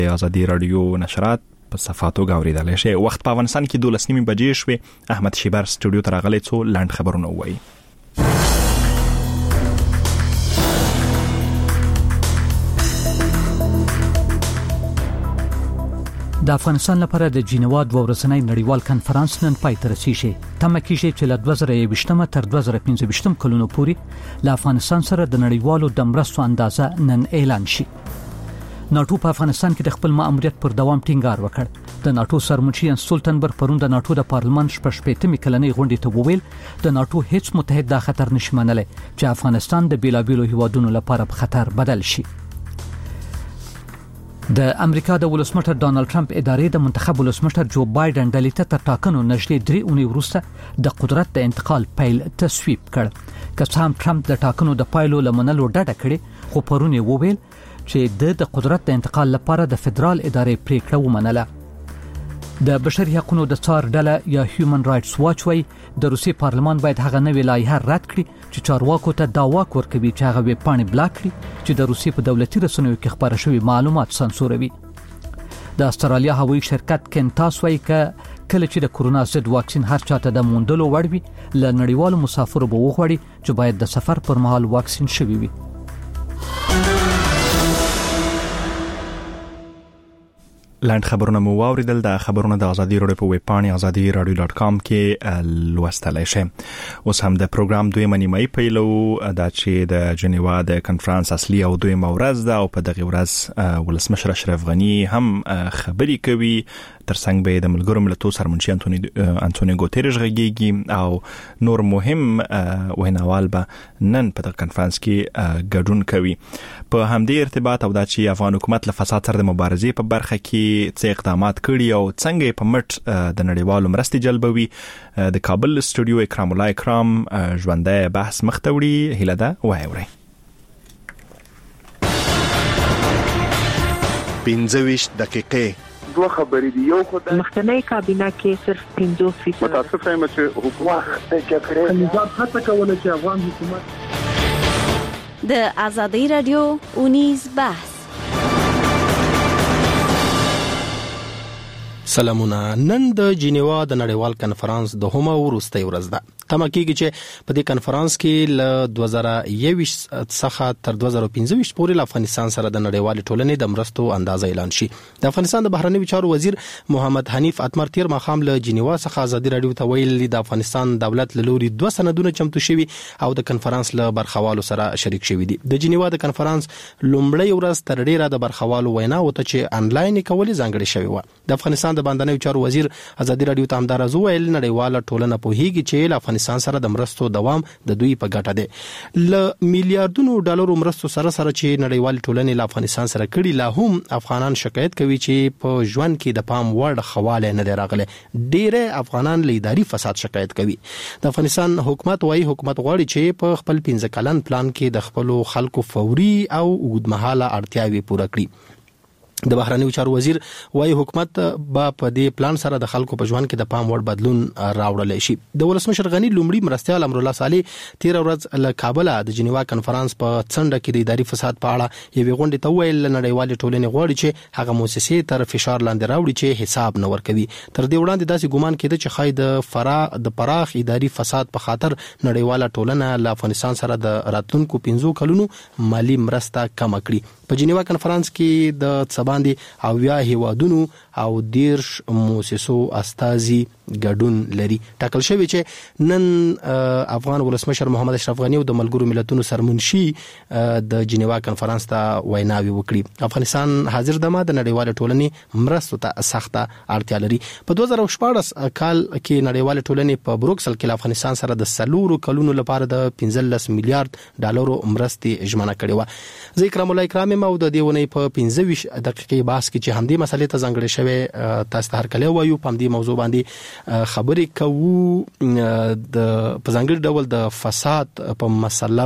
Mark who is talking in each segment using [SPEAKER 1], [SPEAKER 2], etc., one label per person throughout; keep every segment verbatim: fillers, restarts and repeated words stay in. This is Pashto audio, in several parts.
[SPEAKER 1] ازادي رادیو نشرات په صفاتو غوړیدل شي. وخت په افغانستان کې دولس نیمه بجې شوې. احمد شیبر سټوډیو ته راغلی څو لاند خبرونه وایي.
[SPEAKER 2] د افغانستان لپاره د جنیوا د ورځنی نړیوال کنفرانس نن پای ته رسیږي. تمه کیږي چې له دوه زره یوویشتم تر دوه زره پنځه کلونو پورې له افغانستان سره د نړیوالو د مرستو اندازه نن اعلان شي. ناتو په افغانستان کې د خپل مأموریت پر دوام ټینګار وکړ. د ناتو سرمنشي سټولټنبرګ پرون د ناتو د پارلمان شپږ کلنې غونډې ته وویل د ناتو هیڅ متحد دا خطر نشي منلی چې افغانستان د بیلابیلو هیوادونو لپاره په خطر بدل شي. د امریکا د ولسمشر ډانلډ ټرمپ ادارې د منتخب ولسمشر جو بایدن د لیته تر ټاکنو نږدې درې اونۍ وروسته د قدرت د انتقال پیل تصویب کړ. که څه هم ټرمپ د ټاکنو د پایلو لمنلو ډډه کړې، خو پرون یې وویل چې د د قدرت د انتقال لپاره د فدرال ادارې پریکړه ومنله. د بشري حقوقو د څار ډله یا هیومن رائټس واچ وايي د روسي پارلمان باید هغه نوې لایحه رد کړي چې چارواکو ته دا واک ورکوي چې هغه ویب پاڼې بلاک کړي چې د روسي په دولتي رسنیو کې خبره شوی معلومات سانسوروي. د استرالیا هوایي شرکت کینټاس وايي ک کله چې د کورونا ضد واکسین هر چاته د موندلو وړ وي ل نړیوالو مسافرو به وغواړي چې باید د سفر پر مهال واکسین شوي وي.
[SPEAKER 1] لاند خبرونه مو واوریدل. د خبرونه د ازادي رادیو په ویب پاڼه ازادي رادیو ډاټ کام کې لوستلای شئ. اوس هم د پروګرام دویمه نیمه پیلو دا چې د جنیوا د کنفرانس اصلي او دویمه ورځ ده او په دغه ورځ ولسمشر اشرف غنی هم خبري کوي. ترڅنګ به د ملګرو ملتونو سرمنشي انټونی انټونی ګوتریش غږیږي او نور مهم ویناوال به نن په دغه کنفرانس کې ګډون کوي. په همدې ارتباط او دا چې افغان حکومت له فساد سره د مبارزې په برخه کې څه اقدامات کړي او څنګه په مټ د نړیوالو مرستې جلبوي، د کابل سټوډیو اکرام الله اکرام ژوندۍ بحث مختوړي هیله ده وایوري.
[SPEAKER 3] پنځه ویشت دقیقې
[SPEAKER 4] دوه خبرې دی. یو خدای
[SPEAKER 5] مخکنی کابینه کې صرف پنځه فیصد
[SPEAKER 4] متاسف یم چې حکومت ته کړی نظام هڅه کوله چې افغان حکومت
[SPEAKER 6] د ازادي رادیو اونیز بحث.
[SPEAKER 7] سلامونه. نن د جنیوا د نړیوال کنفرانس د همه وروستۍ ورځ ده. تمه کیږي چې په دې کنفرانس کې له دوه زره یوویشت څخه تر دوه زره پنځه ویشت پورې له افغانستان سره د نړیوال ټولنې د مرستو اندازه اعلان شي. د افغانستان د بهرنیو چارو وزیر محمد حنیف اتمر تیر ماښام له جنیوا څخه ازادي رادیو ته ویل د افغانستان دولت له لوري دوه سندونه چمتو شوي او د کنفرانس له برخوالو سره شریک شوي دي. د جنیوا د کنفرانس لومړی ورځ تر ډیره د برخوالو وینا وته چې انلاین کولې ځانګړې شوی و. د افغانستان د باندنیو چارو وزیر ازادي رادیو ته همدارز ویل نړیواله ټولنه پوهیږي چې له افغانستان سره د مرستو دوام د دوی په ګټه دی. ل میلیارډونو ډالرو مرستو سره سره چې نړیوال ټولنې له افغانستان سره کړي، لا هم افغانان شکایت کوي چې په ژوند کې د پام وړ خواله نه دی راغلی. ډیره افغانان له اداري فساد شکایت کوي. د افغانستان حکومت وايي حکومت غواړي چې په خپل پنځه کلن پلان کې د خپل خلکو فوري او اوږدمهاله اړتیاوې پوره کړي. د بهرنیو چارو وزیر وايي حکومت با په دې پلان سره د خلکو په ژوند کې د پام وړ بدلون راوړل شي. د ولسمشر غنی لومړي مرستیال امر الله صالح تیر ورځ له کابل د جنیوا کنفرانس په څنډه کې د اداري فساد په اړه یوې غونډې ته ویل نړیوال ټولنې غواړي چې هغه مؤسسې تر فشار لاندې راوړي چې حساب نه ورکوي. تر دې وړاندې داسې ګومان کېده چې خای د فرا د پراخ اداري فساد په خاطر نړیواله ټولنه له افغانستان سره د راتلونکو پنځو کلونو مالی مرسته کم کړي. په جنیوا کنفرانس کې د باندې او یا هیوادونو او دیرش مؤسسو استازي ګډون لري. ټاکل شوی چې نن افغان ولسمشر محمد اشرف غنی او د ملګرو ملتونو سرمنشي د جنیوا کنفرانس ته ویناوي وکړي. افغانستان حاضر دمه د نړیوال ټولنې مرستو ته سخته اړتیا لري. په دوه زره شپږ کال کې نړیوال ټولنې په بروکسل کې افغانستان سره د سلورو کلونو لپاره د پنځلس میلیارډ ډالرو مرستې ژمنه کړې و. زه اکرام الله اکرام مو د دیونې په پنځه ویشت دقیقې بحث کې چې همدې مسلې ته ځانګړې شوی تاسو ته هر کله وایو په همدې موضوع باندې خبرې کوو. د په ځانګړي ډول د فساد په مسله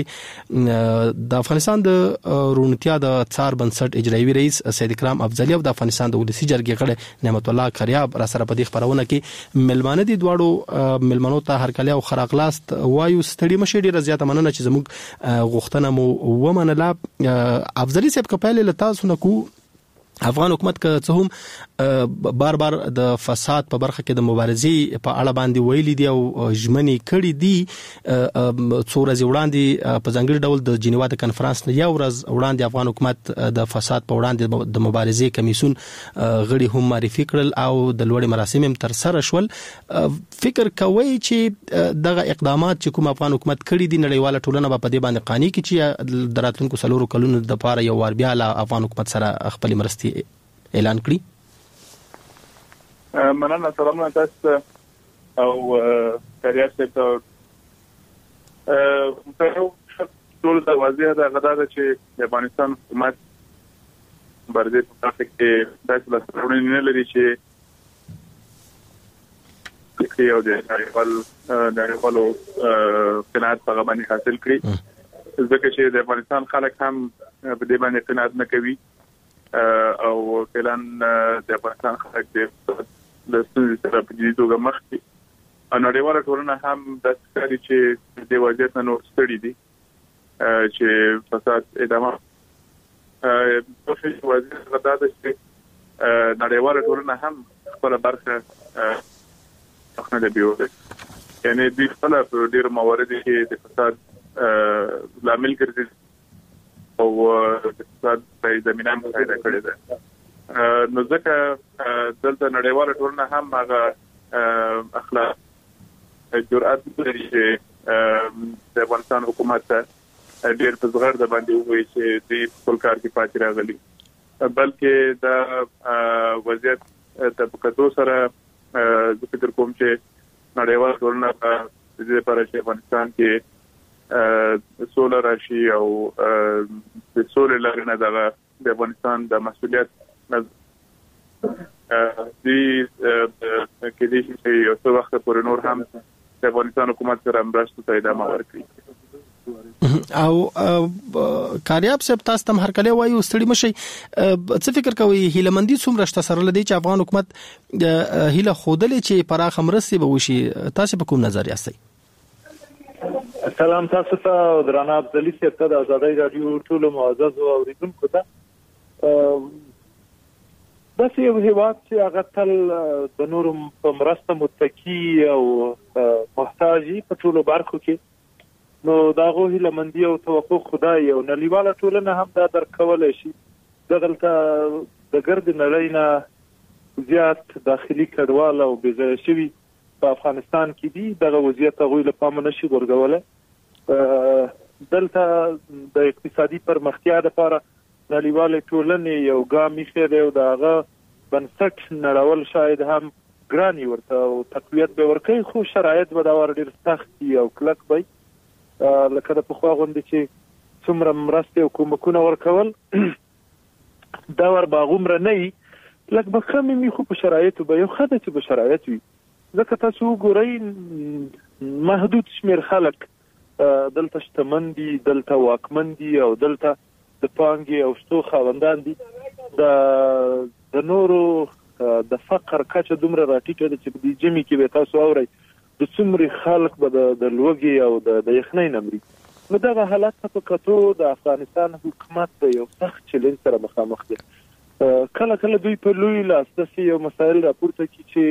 [SPEAKER 7] باندې د افغانستان د رونتیا د څار بنسټ اجرایي رئیس سید اکرام افضلی او د افغانستان د ولسی جرګې غړي نعمت الله کریاب را سره په دې خبرونه کې ملمانه دي. دواړو ملمنو ته هر کله او خراغلاست وایو. ستړي مشه ډیره زیاته مننه چې زموږ غوښتنه مو ومنله. افضلی صاحب کپاله لتا سنکو افغان حکومت که څه هم بار بار د فساد په برخه کې د مبارزې په اړه باندې ویلي دي او ژمنې کړې دي، څو ورځې وړاندې په ځانګړي ډول د جنیوا د کنفرانس نه یو ورځ وړاندې افغان حکومت د فساد په وړاندې د مبارزې کمیسیون غړي هم معرفي کړل او د لوړې مراسم هم تر سره شول. فکر کوي چې دغه اقدامات چې کوم افغان حکومت کړی دي نړیواله ټولنه په دې باندې قانع کړي چې د راتلونکو څلورو کلونو د لپاره یو وار بیا له افغان حکومت سره خپل مرستې اعلان کړي؟
[SPEAKER 8] مننه، سلامونه تاسو او کاریاس ته ټول د واضح ده غدا ده چې د افغانستان حکومت برده په تاسو کې داسې لاسرونه نه لري چې کې یو د نړیوال نړیوالو قناعت په باندې حاصل کړي، ځکه چې د افغانستان خلک هم په دې باندې قناعت نه کوي او کلان د افغانستان خلک د ستونزې سره په جدي توګه مخ دي. نړیواله ټولنه هم د ښکاري چې د وضعیت نه نور ستړي دي چې فساد ادامه په شي وضعیت غدا ده چې نړیواله ټولنه هم خپل برخه څنګه دی بیوله، یعنی د خپل په ډیر موارد کې د فساد لامل ګرځي او د فساد په زمينه پیدا کړې ده. نو ځکه دلته نړیواله ټولنه هم هغه اخلاق جرأت لري چې د افغانستان حکومت ډیر په زغر د باندې وایي چې د خپل کار کې پاتې راغلي، بلکې دا وضعیت طبقاتو سره د فکر کوم چې نړیواله ټولنه په دې لپاره چې افغانستان کې سوله راشي او د سولې لارې نه د افغانستان د مسؤلیت د کې دي چې یو څه وخت پورې نور هم د افغانستان حکومت سره مرسته ته ادامه ورکړي.
[SPEAKER 7] او کاریاب صاحب تاسو تم هر کله وایو ستړي مشي، څه فکر کوي هیلمندي څومره شته سره لدی چې افغان حکومت هیله خودلې چې پراخ مرستې به وشي؟ تاسو په کوم نظر یاستئ؟
[SPEAKER 9] سلام تاسو ته درانه افضلی صاحب ته د آزادۍ رادیو ټول معزز اوریدونکو ته. دا یو هیواد چې هغه تل د نورو په مرسته متکی او محتاجي په ټولو برخو کې، نو دا غوښه لمندي او توقع خدای او نړیواله ټولنه هم دا درکولای شي. دغلته د ګرد نړۍ نه زیات داخلي کډوال او بېځایه شوي په افغانستان کې دي، دغه وضعیت هغوی له پامه نشي غورځولی. دلته د اقتصادي پرمختیا لپاره نړیواله ټولنې یو ګام ایښی دی او د هغه بنسټ نړول شاید هم ګران وي ورته او تقویت به ورکوي، خو شرایط به دا ور ډېر سخت وي او کلک به وي، لکه د پخوا غوندې چې څومره مرستې او کومکونه ورکول دا ور به هغومره نه وي، لږ به کم وي، خو په شرایطو به یو ښه ده چې به شرایط وي. ځکه تاسو وګورئ محدود شمېر خلک دلته شتمن دي، دلته واکمن دي او دلته د پانګې او شتو خاوندان دي. د نورو د فقر کچه دومره راټیټه ده چې په دې جمع کې به تاسو اورئ د څومره خلک به د لوږې او د یخنۍ نه مري. نو دغه حالت ته په کتو د افغانستان حکومت د یو سخت چلنج سره مخامخ دی. کله کله دوی په لوی لاس داسې یو مسایل راپورته کړي چې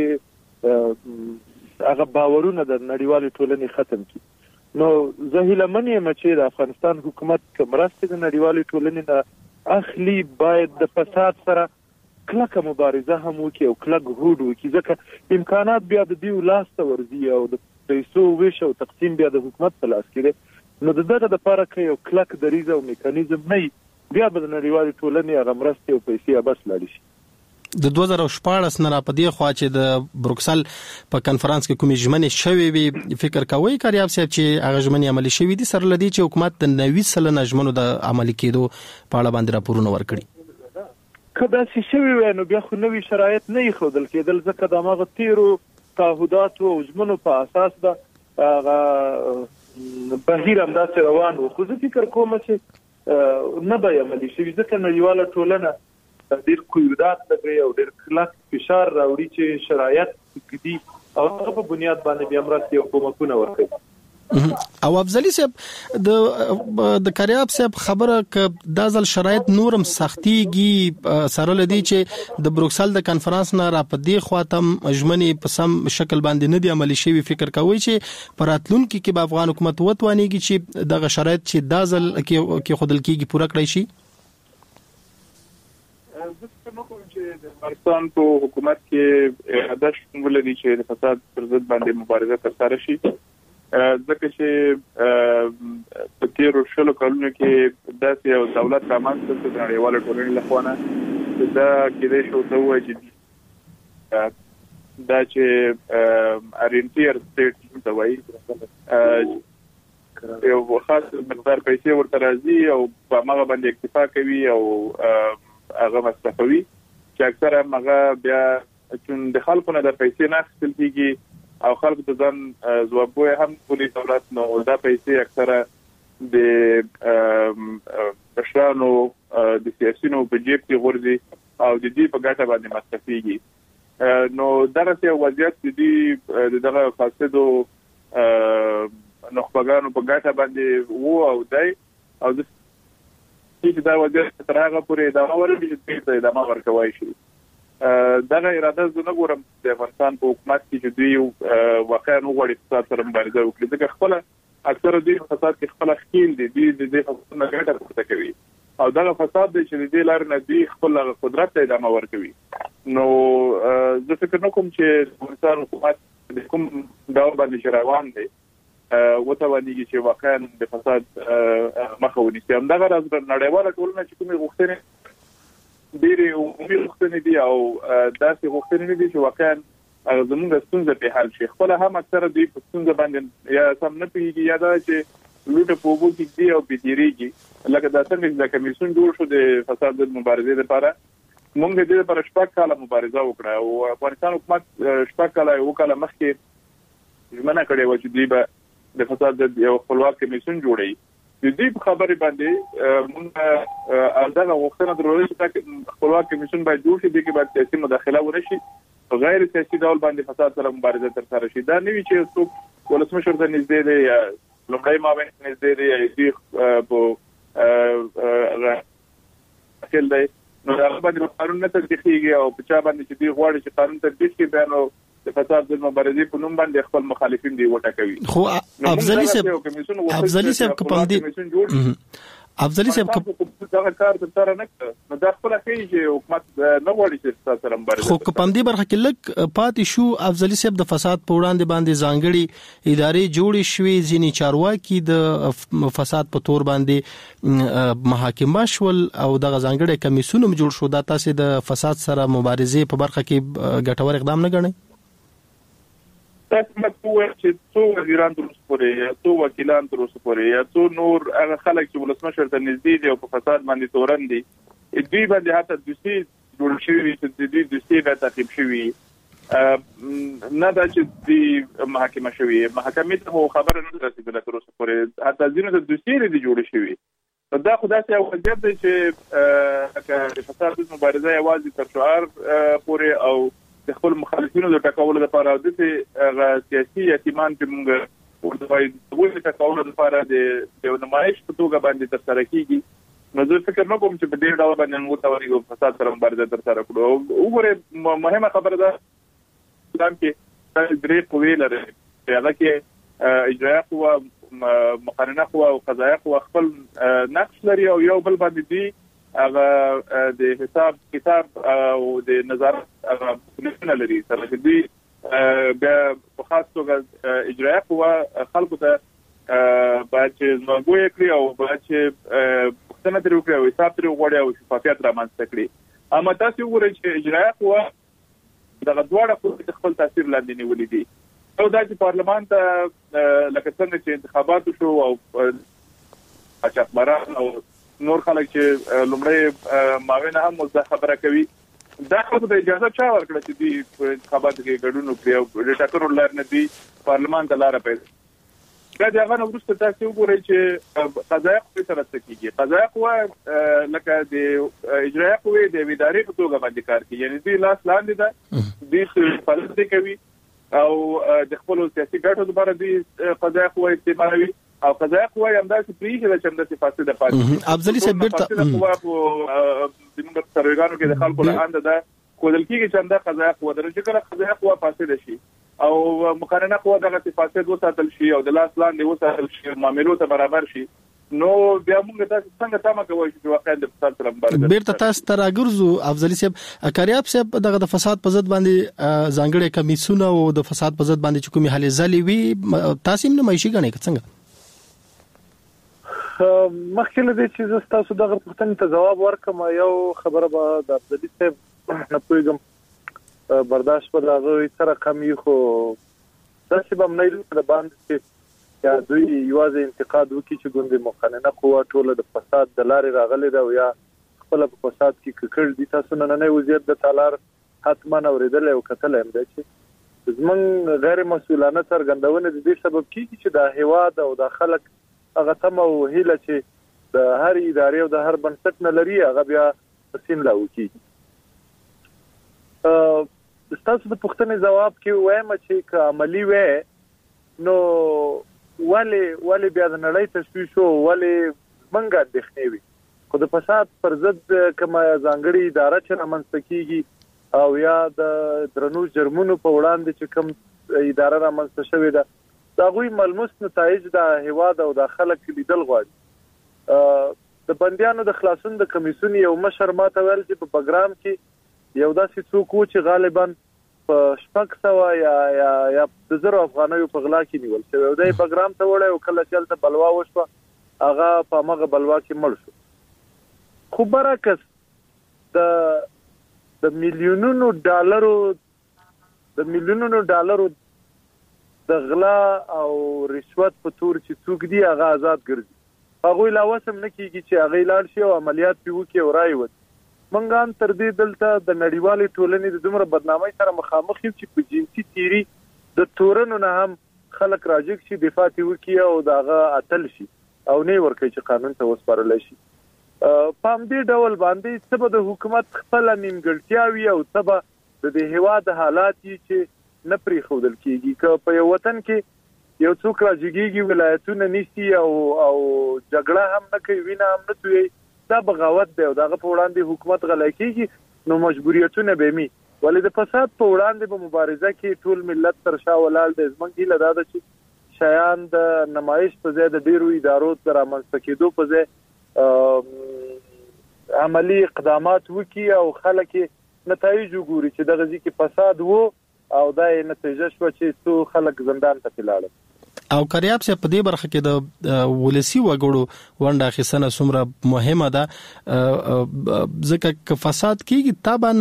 [SPEAKER 9] هغه باورونه د نړیوالې ټولنې ختم کړي. نو زه هیله من یم چې د افغانستان حکومت که مرستې د نړیوالې ټولنې نه اخلي باید د فساد سره کلکه مبارزه هم وکړي او کلک هوډ وکړي، ځکه امکانات بیا د دوی لاس ته ورځي او د پیسو ویش او تقسیم بیا د حکومت په لاس کې دی. نو د دغه دپاره که یو کلک دریځ او میکانیزم نه وي، بیا به د نړیوالې ټولنې هغه مرستې او پیسې بس لاړې شي.
[SPEAKER 7] د دوه زره شپاړس نه را پدې خوا چې د بروکسل په کنفرانس کې کومې ژمنې شوې وي، فکر کوئ کاریاب صاحب چې هغه ژمنې عملي شوې دي سره لدی چې حکومت د نوي سلنه ژمنو د عملي کېدو په اړه باندې راپورونه ورکړي؟
[SPEAKER 9] که داسې شوي وای نو بیا خو نوي شرایط نه ایښودل کېدل، ځکه د هماغه تېرو تعهداتو او ژمنو په اساس به هغه بهیر همداسې روان و. خو زه فکر کوم چې نه به یې عملي شوي، ځکه نړیواله ټولنه ډېر قیودات لګوي او ډېر کلک فشار راوړي چې شرایط دي او هغه په بنیاد باندې بیا مرستې او کومکونه ورکوي.
[SPEAKER 7] او افضلی صاحب د د کریاب صاحب خبره ک د ځل شرایط نورم سختيږي سره لدی چې د بروکسل د کانفرنس نه را پدې خواته مجمنی په سم شکل باندې نه دی عملی شوی فکر کوي چې پراتلونکو کې به افغان حکومت وتوانیږي چې دغه شرایط چې د ځل کې خودل کېږي پوره کړی شي.
[SPEAKER 8] زه نو کوم چې د افغانستان په حکومت کې اراده شته چې د فساد پر ضد باندې مبارزه ترسره شي، ځکه چې په تیرو شلو کلونو کې داسې یو دولت رامنځته شو د نړیوالو ټولنې لخوا نه دا کېدای شو ته وایي چې دا چې ارینټیر سټیټ ته وایي یو خاص مقدار پیسې ورته راځي او په هغه باندې اکتفا کوي او هغه مصرفوي چې اکثره هغه بیا چې د خلکو نه د پیسې نه اخیستل کېږي او خلکو ته ځان ځوابوي هم پولیس دولت نو دا پیسې اکثره د مشرانو د سیاسيونو په جیب کې غورځي او د دې په ګټه باندې مصرفيږي. نو دغه یو وضعیت د دغه فاسدو نخبګانو په ګټه باندې وو او دای او د چې دا وضعیت تر هغه پورې دا ورته چې دا ما ورکوي شي. دغه اراده زونه ګورم د افغانستان په حکومت کې چې دوی واقعا وګړي فساد سره مبارزه وکړي، ځکه خپل اکثره دوی فساد کې خپل خپل دي دوی د دې خپل ګټه پورته کوي او دغه فساد چې د دې لار نه دوی خپل قدرت ته ادامه ورکوي. نو زه فکر نکوم چې افغانستان حکومت د کوم ډول باندې شروان دي وته باندې چې واقعا د فساد مخه ونیسي. هم دغه راز نړیواله ټولنه چې کومه غوښتنه ډېرې عمومي غوښتنې دي او داسې غوښتنې دي چې واقعا زموږ ستونزه په حل شي. خپل هم اکثره دوی په ستونزه باندې یا سم نه پیږي یا دا چې لوټه په وګو کې دی او بيديريږي لکه دا څنګه چې کمیسیون جوړ شو د فساد د مبارزې لپاره. موږ د دې لپاره شپږ کاله مبارزه وکړه او افغانستان حکومت شپږ کاله وکاله مخکې ژمنه کړې و چې دوی به د فساد د یو خپلواک کمیسیون جوړي. د دې خبرې باندې موږ دغه غوښتنه درلوده چې خپلواک کمیسیون باید جوړ شي، د کې باید سیاسي مداخله ونشي، غیر سیاسي ډول باندې فساد سره مبارزه ترسره شي. دا نه وی چې څوک ولسمشر ته نږدې دی یا لومړی معاون نږدې دی یا دې په اصل دی نو دا باندې قانون نه تطبیقېږي او په چا باندې چې دی غواړي چې قانون تطبیق کړي بیا نو د فساد د مبارزې په نوم باندې خپل مخالفین دی وټاکوي.
[SPEAKER 7] خو افضلی صاحب افضلی صاحب کوم دی افضلی صاحب
[SPEAKER 8] دا کار تر نه نو دا خپل کوي چې حکومت نه غواړي چې فساد سره مبارزه.
[SPEAKER 7] خو کوم دی برخه کې لک پاتې شو افضلی صاحب د فساد په وړاندې باندې ځانګړي ادارې جوړې شوې، ځینې چارواکي د فساد په تور باندې محاکمه شول او د ځانګړي کمیسیون هم جوړ شو. دا تاسو د فساد سره مبارزې په برخه کې ګټور اقدام نه ګڼئ؟
[SPEAKER 8] تاسو مکوه چې څو وزیران تر اوسه پورې یا څو وکیلان تر اوسه پورې یا څو نور هغه خلک چې ولسمشر ته نږدې دي او په فساد باندې تورن دي دوی باندې حتی دوسي جوړ شوی چې دوی دوسي به تعقیب شوی نه دا چې دوی محاکمه شوی محاکمې ته خبره نه رسیدله تر اوسه پورې، حتی ځینې د دوسي لري جوړ شوی. دا خو داسې یو وضعیت دی چې د فساد مبارزه یوازې تر شعار پورې او د خپل مخالفینو د ټاکولو لپاره د سیاسي یتیمان چې موږ ورته د ټاکولو لپاره د نمایش په توګه باندې ترسره کیږي. نو زه فکر نه کوم چې په دې ډول باندې موږ ته ورغو فساد سره مبارزه ترسره کړو. وګوره مهمه خبره ده اسلام کې درې قوې لري، هغه کې اجرایه قوه، مقننه قوه او قضایه قوه خپل نقش لري او یو بل باندې دي هغه د حساب کتاب او د نظارت هغه نه لري. سره دې بیا په خاص توګه اجرایه قوه خلکو ته باید چې نوګوي کړی او باید چې پښتنه تر وکړي او حساب تر وغوړي او شفافیت رامنځته کړي. اما تاسو وګورئ چې اجرایه قوه دغه دواړه په خپل تاثیر لاندې نیولې دي او دا چې پارلمان ته لکه څنګه چې انتخابات شو او اچاپمران او نور خلک چې لومړی معاون هم مزه خبره کوي، دا خو د اجازه چا ورکړه چې دی په انتخاباتو کې ګډون وکړي او د ټاکنو لار نه دی پارلمان ته لار پیدا. دا د هغه وروسته تاسو وګورئ چې قضایه قوه سره څه کیږي. قضایه قوه لکه د اجرایه قوه د ادارې په توګه باندې کار کوي، یعنی دوی لاس لاندې ده، دوی فعالیت کوي او د خپل سیاسي ګټو لپاره د قضایي قوه استعمالوي او قضایي قوه هم داسې پریږي چې هم د فاسده پاتې
[SPEAKER 7] افضلي صاحب بیرته
[SPEAKER 8] د موږ سروګانو کې د خلکو له اند ده کودل کېږي چې هم د قضایي قوه درجه کله قضایي قوه فاسده شي او مقننه قوه دغه فاسد وساتل شي او د لاس لاندې وساتل شي معاملو ته برابر شي نو بیا موږ تاسو څنګه تمه کوو چې واقعا د فساد سره مبارزه
[SPEAKER 7] بیرته تاسو تر اګرزو افضلي صاحب کاریاب صاحب دغه د فساد په ضد باندې ځانګړي کمیسونه او د فساد په ضد باندې کومې حل ځلې وي تاسو هم معیشي غنې څنګه
[SPEAKER 9] مخکې له دې چې تاسو دغه پوښتنې ته جواب ورکړم یو خبره به د افضلي صاحب نه پوهیږم برداشت په دغه سره کمی خو داسې به نه لري د باندې یا دوی یوازې انتقاد وکړي چې ګوندې مقننه قوه ټوله د فساد د لارې راغلې ده او یا خپل په فساد کې ککړ دي تاسو نن نه وزیر د تالار حتما اوریدل او کتل هم ده چې زمون غیر مسؤلانه څرګندونه د دې سبب کیږي چې د هیواد او د خلک هغه تم او هیله چې د هر ادارې او د هر بنسټ نه لري هغه بیا سین لا وکي ا تاسو د پښتنې جواب کې وایم چې عملی وې نو ولی ولی بیا د نړۍ تشویش او ولی منګه د خنوي خو د فساد پر ضد کما ځانګړي اداره چې رامنځته کیږي او یا د درنو جرمونو په وړاندې چې کوم اداره رامنځته شوې ده دا غوي ملموس نتایج د هیواد او د خلک لیدل غواړي د بندیانو د خلاصون د کمیسیون یو مشر ماته ویل چې په پروګرام کې یو داسې څوک و چې غالبا په شپږ سوه یا یا یا د زرو افغانیو په غلا کې نیول شوی او د پروګرام ته وړي او کله چې د بلوا وشو هغه په مغه بلوا کې مړ شو خو برعکس د د میلیونونو ډالرو د میلیونونو ډالرو د غلا او رشوت په تور چې څوک دی هغه آزاد ګرځي هغه لا وسم نه کیږي چې هغه لاړ شي او عملیات پیو کې ورای وځي منګ هم تر دې دلته د نړیوالې ټولنې د دومره بدنامۍ سره مخامخ یو چې په جنسي تیری د تورنو نه هم خلک راځي چې دفاع وکړي او داغه اتل شي او نه ورکه چې قانون ته وسپارل شي پام دې ډول باندې سبب د حکومت خپل نیمګړتیاوي او سبب د دې هواد حالات چې نه پری خودل کیږي که په یو وطن کې یو څوک راځيږي ولایتونه نشي او او جګړه هم نه کوي وینه هم نه توي دا بغاوت دی او دغه په وړاندې حکومت غلای کیږي نو مجبوریتونه به می ولې د فساد په وړاندې په مبارزه کې ټول ملت تر شا ولال د زمنګ له داده چې شایان د نمایش په ځای د ډیرو ادارو تر منځ کېدو په ځای عملی اقدامات وکي او خلک نتایج وګوري چې دغه ځکه فساد وو او دا نتیجه شو چې څو خلک زندان ته لاړل
[SPEAKER 7] او کریاب سے په دې برخه کې د ولسی وګړو ونده خسنه سمره مهمه ده ځکه ک فساد کیږي طبعا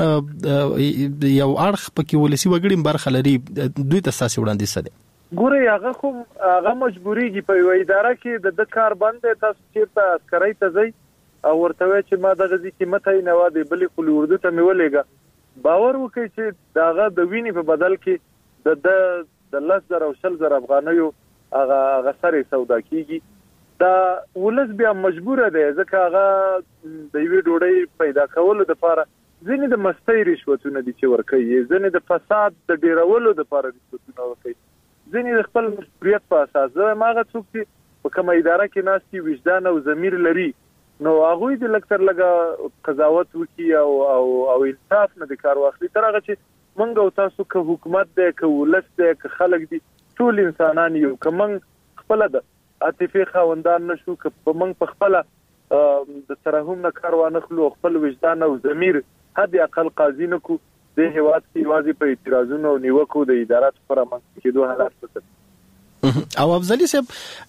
[SPEAKER 7] یو اړخ پکې ولسی وګړي برخه لري دوی ته اساسي وړاندې سده
[SPEAKER 9] ګوره هغه خو هغه مجبوریږي په یو اداره کې د کار بندې تاسو چیرته عسکرۍ ته ځي او ورته چې ما دغه ځکه مته نه و دی بلې خو اردو ته مې ولېګا باور وکړي چې داغه د ویني په بدل کې د د د لس زره او شل زره افغانیو هغه هغه سره سودا کیږي دا ولس بیا مجبور دی ځکه هغه د یوې ډوډۍ پیدا کولو لپاره ځینې د مستۍ رشوتونه دي چې ورکوي ځینې د فساد د ډیرولو لپاره رشوتونه ورکوي ځینې د خپل مسؤلیت په اساس زه ماغه څوک چې په کومه اداره کې ناستي وجدان او ضمیر لري نو هغه د لکتر لګه قضاوت وکي او او او انصاف نه د کار واخلي تر هغه چې منګ او تاسو که حکومت دی که ولس دی که خلک دي ټول انسانان یو که منګ خپل د عاطفي خاوندان نشو که په منګ په خپل د ترحم نه کار وانخلو خپل وجدان او ضمیر حد اقل قاضي نه کو د هیواد کې واځي په اعتراضونو او نیوکو د ادارات پر منځ کې دوه حالات څه
[SPEAKER 7] او افضلي صاحب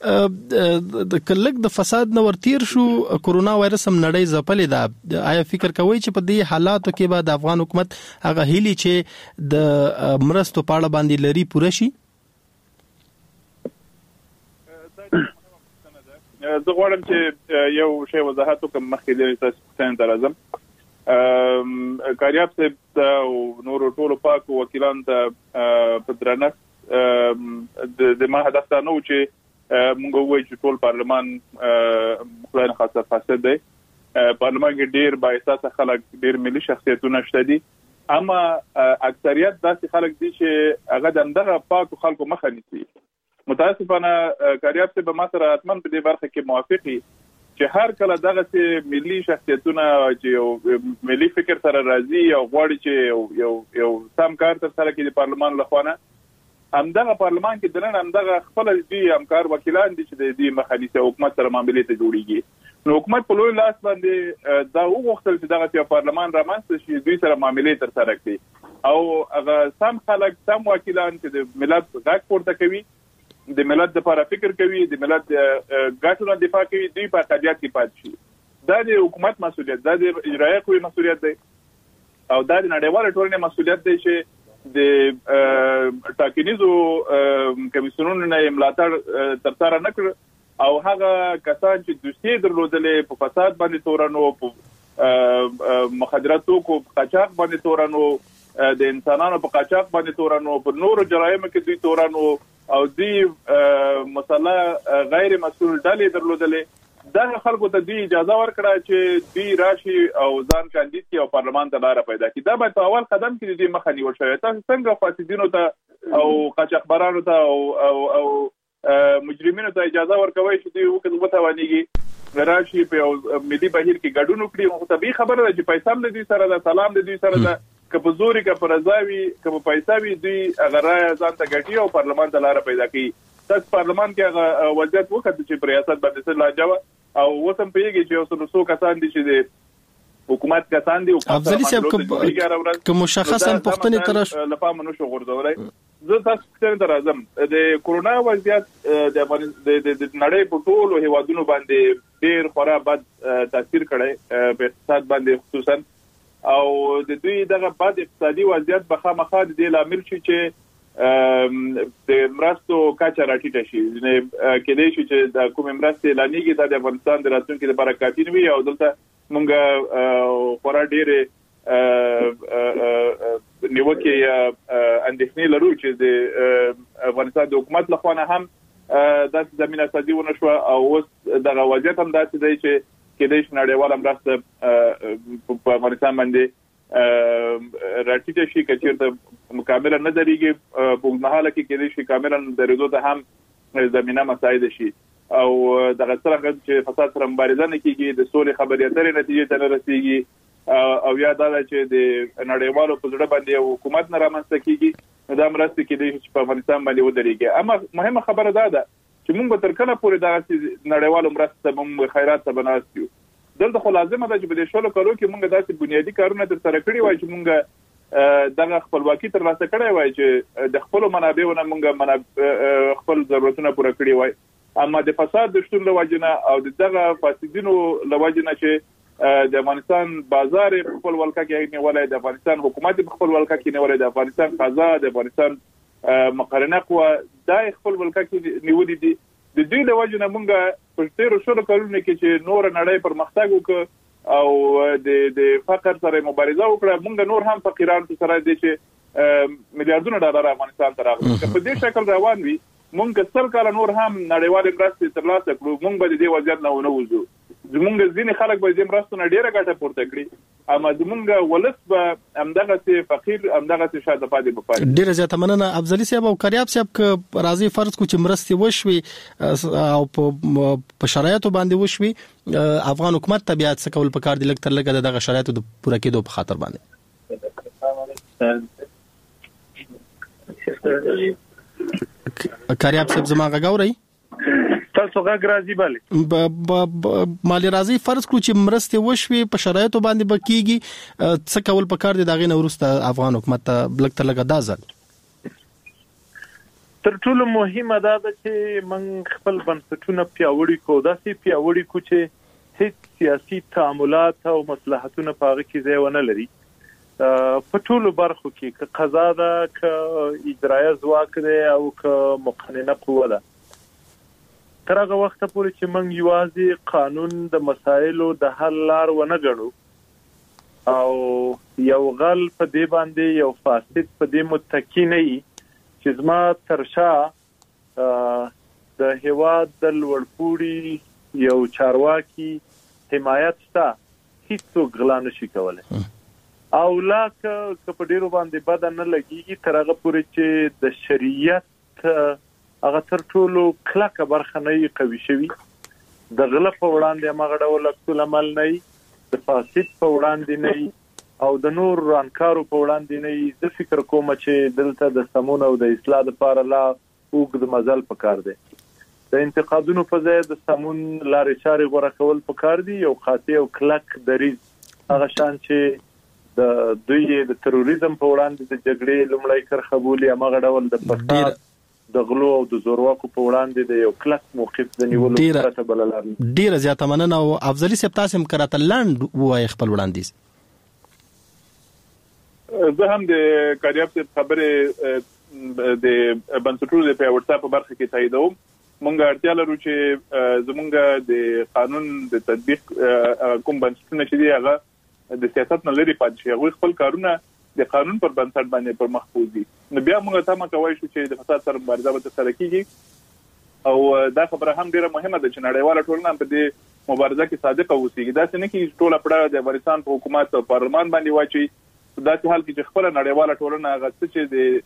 [SPEAKER 7] د کلک د فساد نو ورتیر شو کورونا وایرس هم نړۍ زپلې ده آیا فکر کوي چې په دې حالاتو کې به د افغان حکومت هغه هلي چې د مرستو پاړه باندې لري پوره شي
[SPEAKER 8] زه غواړم چې یو شی وضاحت وکم مخکې د تاسو څنګه درازم کاریاب صاحب او نور ټولو پاک وکیلان ته په درنښت د ما هدف دا نو چې موږ وایو چې ټول پارلمان خلانه خاصه فاسد دی پارلمان کې ډیر با احساس خلک ډیر ملي شخصیتونه شته دي اما اکثریت داسې خلک دي چې هغه دغه پاکو خلکو مخه نیسي. متاسفانه کاریاب څه به ما سره اتمن په دې برخه کې موافقي چې هر کله دغه څه ملي شخصیتونه چې یو ملي فکر سره راځي او غواړي چې یو یو سم کار تر سره کې د پارلمان لخوانه همدغه پارلمان کې دنه همدغه خپل دي همکار وکیلان دي چې د دې مخالفه حکومت سره معاملې ته جوړیږي. نو حکومت په لوی لاس باندې دا وغوښتل چې دغه یو پارلمان رامنځته شي دوی سره معاملې تر سره کړي او هغه سم خلک سم وکیلان چې د ملت غږ پورته کوي د ملت لپاره فکر کوي د ملت ګټو دفاع کوي دوی په قضیات کې پات شي. دا د حکومت مسؤلیت دا د اجرایه قوې مسؤلیت دی او دا د نړیوال ټولنې مسؤلیت دی چې د ټاکنیزو کمیسیونونو نه ملاتړ تر سره نه کړ او هغه کسان چې دوسیې درلودلې په فساد باندې تورنو په مخدراتو کو قاچاق باندې تورنو د انسانانو په قاچاق باندې تورنو په نورو جرایمو کې دوی تورنو او دوی مسله غیر مسؤل ډلې درلودلې دا خلکو ته دوی اجازه ورکړه چې دوی راشي او ځان کاندید کړي او پارلمان ته لار پیدا کړي. دا به په اول قدم کې دوی مخه نیول شوی. تاسو څنګه فاسدینو ته او قاچاقبرانو ته او او او مجرمینو ته اجازه ورکوي چې دوی وکړي وتاوانيږي راشي په ملي بهیر کې ګډون وکړي. خو طبيعي خبره ده چې پیسې هم د دوی سره ده سلام د دوی سره ده که په زوري که په رضاوي که په پیسې وي دوی هغه رای ځان ته ګټي او پارلمان ته لار پیدا کوي. تاسو پارلمان کې هغه وضعیت وکړئ چې په ریاست باندې څه لاجوه او وسم پیږي چې اوس نو څو کسان دي چې د حکومت کسان دي او
[SPEAKER 7] افضلي صاحب کوم مشخصا پښتني ترش
[SPEAKER 8] لپاره منو شو غورځولای. زه تاسو څنګه درازم د کورونا وضعیت د د نړۍ په ټولو هیوادونو باندې ډیر خورا بد تاثیر کړی په اقتصاد باندې خصوصا او د دوی دغه بد اقتصادي وضعیت په خامخا د دې لامل شي چې د مرستو کچه راټیټه شي. کېدای شي چې د کوم مرستې لانیږي د افغانستان د راتلونکي لپاره کافي نه وي او دلته مونږ خورا ډېرې نیوکې اندېښنې لرو چې د افغانستان د حکومت لخوا نه هم داسې زمینه سازي ونه شوه او اوس دغه وضعیت هم داسې دی چې کېدای شي نړیواله مرسته په افغانستان باندې راټیټه شي که چېرته کاملا نه درېږي په اوږدمهاله کې کېدای شي کاملا درېدو ته هم زمینه مساعده شي او دغه څرنګه چې فساد سره مبارزه نه کېږي د سولې خبرې اترې نتیجې ته نه رسېږي او یا دا ده چې د نړیوالو په زړه باندې یو حکومت نه رامنځته کېږي دا مرستې کېدای شي چې په افغانستان باندې ودرېږي. اما مهمه خبره دا ده چې موږ به تر کله پورې دغسې نړیوالو مرستو ته موږ خیرات ته به ناست یو. دلته خو لازمه ده چې په دې شلو کالو کې موږ داسې بنیادي کارونه ترسره کړي وای چې موږ دغه خپلواکي ترلاسه کړی وای چې د خپلو منابعو نه موږ خپل ضرورتونه پوره کړي وای. اما د فساد د شتون له وجې نه او د دغه فاسدینو له وجې نه چې د افغانستان بازار په خپل ولکه کې نیولی د افغانستان حکومت په خپل ولکه کې نیولی د افغانستان قضا د افغانستان مقرنه قوه دا خپل ولکه کې نیولي دي. د دوی له وجې نه موږ په تېرو شلو کلونو کې چې نوره نړۍ پرمختګ وکړ او د د فقر سره مبارزه وکړه موږ نور هم فقیران سره دي چې میلیارډونه ډالر افغانستان ته راغلي. که په دې شکل روان وي موږ سل کاله نور هم نړیوالې مرستې ترلاسه کړو موږ به د دې وضعیت نه ونه وځو. زمونږ ځینې خلک به دې مرستو نه ډېره ګټه پورته کړي اما زمونږ ولس به همدغسې فقیر همدغسې شاته پاتې به پاتې.
[SPEAKER 7] ډېره زیاته مننه افضلي صاحب او کاریاب صاحب که راځي فرض کو چې مرستې وشوي او په شرایطو باندې وشوي افغان حکومت ته بیا څه کول پکار دي لږ تر لږه د دغه شرایطو د پوره کېدو په خاطر باندې. کاریاب صاحب زما غږ اورئ؟
[SPEAKER 9] تاسو غږ راځي بله
[SPEAKER 7] مالي راځي فرض کړو چې مرستې وشوي په شرایطو باندې به کېږي څه کول پکار دي د هغې نه وروسته افغان حکومت ته لږ تر لږه دا ځل؟
[SPEAKER 9] تر ټولو مهمه دا ده چې موږ خپل بنسټونه پیاوړي کړو داسې پیاوړي کړو چې هیڅ سیاسي تعاملات او مصلحتونه په هغه کې ځای ونه لري. په ټولو برخو کې که قضا ده که اجرایه ځواک دی او که مقننه قوه ده تر هغه وخته پورې چې موږ یوازې قانون د مسایلو د حل لار ونه ګڼو او یو غل په دې باندې یو فاسد په دې متکی نه وي چې زما تر شا د هیواد د لوړپوړي یو چارواکي حمایت شته هیڅوک غلا نشي کولی او لا که په ډیرو باندې بد نه لګيږي تر هغه پورې چې د شریعت هغه تر ټولو کلکه برخه نه قوي شوی د غلط په وړاندې هغه ډول عکس عمل نه د فاسد په وړاندې نه او د نور رانکارو په وړاندې نه د فکر کوم چې دلته د سمون او د اصلاح لپاره لا وګد مزل پکار دی د انتقادونو په ځای د سمون لارې چارې غوړه کول پکار دي او قاطع او کلک دریز هغه شان چې د دوی د تروریزم په وړاندې د جګړې لومړی کرخه بولي هغه ډول د فساد د غلو او د زورواکو په وړاندې د یو کلک موقف د نیولو لپاره بللار
[SPEAKER 7] ډیر زیاته مننه او افضلی سپ تاسو هم کراته لاند وای خپل وړاندیز
[SPEAKER 8] زه هم د کاریاب څخه خبره د بنسټونو د پیاوړتیا په برخه کې تاییدوم مونږ اړتیا لرو چې زمونږ د قانون د تطبیق کوم بنسټونه چې دی هغه د سیاست نه لري پاتې شي هغه خپل کارونه د قانون پر بنسټ باندې پر مخ بوزي نو بیا موږ ته ما کوي چې د فساد سره مبارزه به تر کیږي او دا خبره هم ډیره مهمه ده چې نړیواله ټولنه په دې مبارزه کې صادقه اوسي دا څنګه کې ټوله پړه د افغانستان په حکومت او پارلمان باندې واچي دا چې حال کې خپل نړیواله ټولنه هغه چې د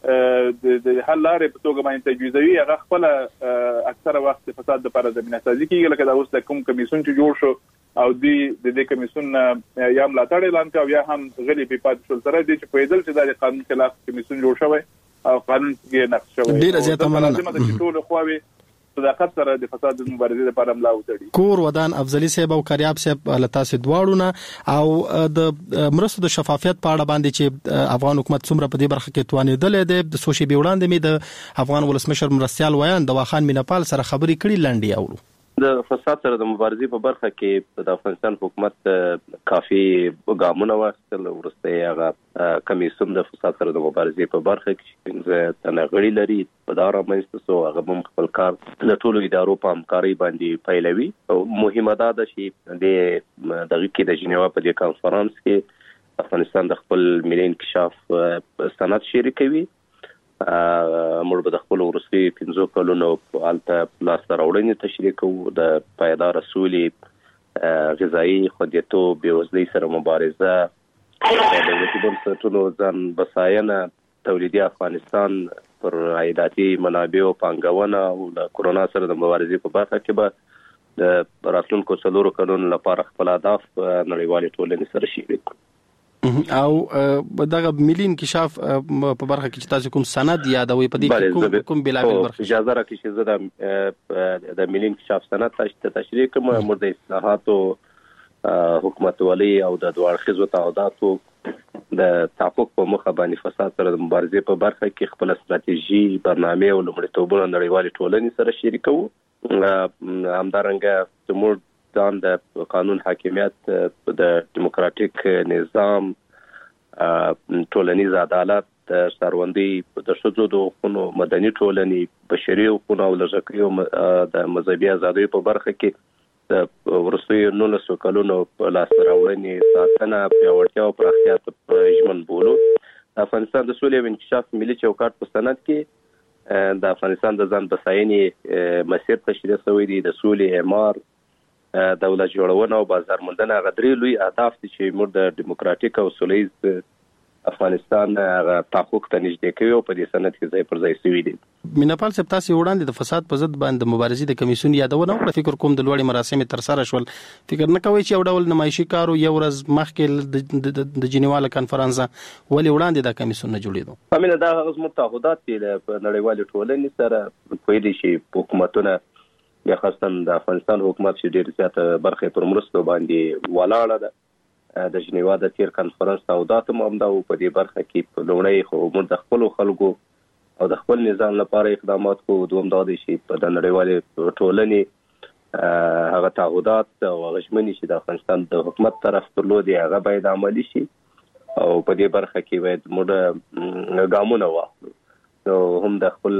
[SPEAKER 8] د حل لارې په توګه باندې تجویزوي هغه خپل اکثره وخت د فساد لپاره زمينه سازي کیږي لکه دا اوس د کوم کمیسون چې جوړ شو او دی د دې کمیسون یا ملاتړ اعلان کاوه یا هم غلي په پات شول سره دي چې په دې چې د قانون خلاف کمیسون جوړ شوی او قانون کې نقش شوی
[SPEAKER 7] ډیره زیاته مننه
[SPEAKER 8] چې ټول خواوي صداقت سره د فساد مبارزې لپاره ملا وتړي
[SPEAKER 7] کور ودان افضلی صاحب او کاریاب صاحب لتا سي دواړو او د مرستو د شفافیت په اړه باندې چې افغان حکومت څومره په دې برخه کې توانېدل د سوشي بیوړاندې می د افغان ولسمشر مرستيال ویان د واخان مینپال سره خبري کړي لنډي اورو
[SPEAKER 10] د فساد سره د مبارزې په برخه کې د افغانستان حکومت کافي ګامونه واخیستل ورسته هغه کمیسون د فساد سره د مبارزې په برخه کې څنګه تنغړی لري په دار باندې سو هغه هم خپل کار د ټولو ادارو په همکاري باندې پیلوي او مهمه ده چې د دغه کې د جنیوا په دې کانفرنس کې افغانستان د خپل ملي انکشاف سند شریکوي موږ به د خپل ورسي پنځو کلونو په الته لاس راوړنې تشریح کوو د پایدار اصولي غذایی خوندیتوب بېوزلۍ سره مبارزه د دولتي بنسټونو ځان بساینه تولیدي افغانستان پر عایداتي منابعو پانګونه او د کورونا سره د مبارزې په برخه کې به د راتلونکو څلورو کلونو لپاره خپل اهداف نړیوالې ټولنې سره شریک
[SPEAKER 7] او دغه ملي انکشاف په برخه کې چې تاسو کوم سند یادوي په دې کوم کوم بلاوی برخه
[SPEAKER 10] اجازه راکړئ چې زه د ملي انکشاف سند تاسو تشریح کوم مرده اصلاحاتو حکومتولي او د دوه اړخیزو تعهداتو د تحقق په مخه باندې فساد سره د مبارزې په برخه کې خپل ستراتیژي برنامه او لومړیتوبونه نړیوالې ټولنې سره شریکوو همدارنګه زموږ ځان د قانون حاکمیت د دیموکراتیک نظام ټولنیز عدالت د سروندي د شذو د حقوقو مدني ټولنې بشري حقوق او لږکیو د مذهبي ازادۍ په برخه کې د ورسوي نولسو کلونو په لاس راوړنې ساتنه پیاوړتیا او پراختیا ته ژمن بولو افغانستان د سولې او انکشاف ملي چوکاټ په سند کې د افغانستان د ځان بساینې مسیر تشریح شوی دی د سولې اعمار دولت جوړونه او بازار موندنه غدري لوی اهداف دي چې موږ د دیموکراتیک او سولهییز افغانستان تحقق ته نږدې کوي او په دې سند کې ځای پر ځای شوی دي
[SPEAKER 7] مینپال صاحب تاسو وړاندې د فساد په ضد باندې مبارزې د کمیسون یادونه وکړه فکر کوم د لوړې مراسم تر سره شول فکر نه کوي چې یو ډول نمایشي کارو یو ورځ مخکې د جنیوا کانفرنس ولې وړاندې د کمیسون نه جوړېدو
[SPEAKER 10] همینه دا هغه متحدات دي په نړیوالې ټولنې سره په دې شي حکومتونه یا خاصه د افغانستان حکومت چې ډېر زیات برخه پر مرستو باندې ولاړه ده د جنیوا د تیر کانفرنس تعهدات هم دا په دې برخه کې په لومړی خو موږ د خپل خلکو او د خپل نظام لپاره اقدامات کوو دوم دا دي چې په د نړیوالې ټولنې هغه تعهدات او غشمنې چې د افغانستان د حکومت طرف درلودي هغه باید عملي شي او په دې برخه کې باید موږ ګامونه واخلو نو هم د خپل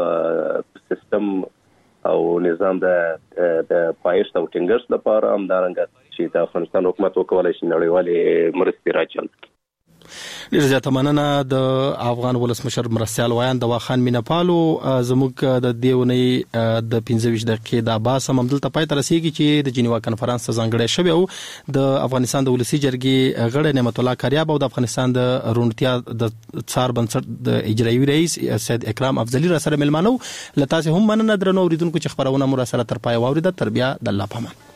[SPEAKER 10] سیستم او نظام د د پایښت او ټینګښت لپاره هم دا رنګ چې د افغانستان حکومت وکولای شي نړیوالې مرستې راچل
[SPEAKER 7] ډیر زیاته مننه د افغان ولسمشر مرستيال وایان د واخان مینپالو زموږ د دیونی د پنځه ویشت دقیقې د باسه ممدل ته پای تر رسیدي چې د جنیوا کانفرنس ځانګړی شوی او د افغانستان د ولسی جرګې غړي نعمت الله کاریاب او د افغانستان د رونتیا د څار بنسټ د اجرایي رئیس سید اکرام افضلی را سره ملمانو لته هم مننه درنو اوریدونکو چې خبرونه مو را سره تر پای واوریده تر بیا د الله پامان.